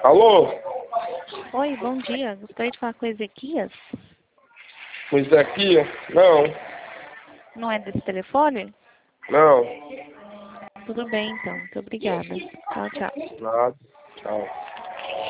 Alô? Oi, bom dia. Gostaria de falar com o Ezequias. Com Ezequias? Não. Não é desse telefone? Não. Tudo bem, então. Muito obrigada. Tchau, tchau. Nada. Tchau.